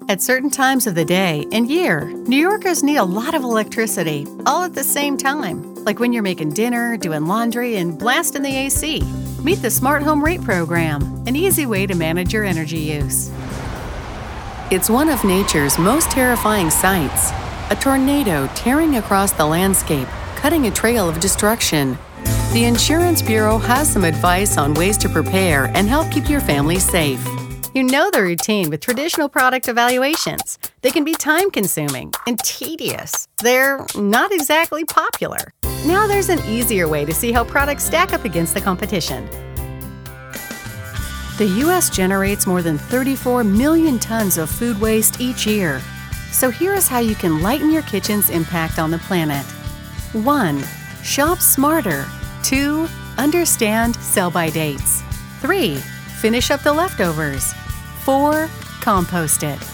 At certain times of the day and year, New Yorkers need a lot of electricity, all at the same time, like when you're making dinner, doing laundry, and blasting the AC. Meet the Smart Home Rate Program, an easy way to manage your energy use. It's one of nature's most terrifying sights, a tornado tearing across the landscape, cutting a trail of destruction. The Insurance Bureau has some advice on ways to prepare and help keep your family safe. You know the routine with traditional product evaluations. They can be time-consuming and tedious. They're not exactly popular. Now there's an easier way to see how products stack up against the competition. The U.S. generates more than 34 million tons of food waste each year. So here is how you can lighten your kitchen's impact on the planet. 1. Shop smarter. 2. Understand sell-by dates. 3. Finish up the leftovers. 4. Compost it.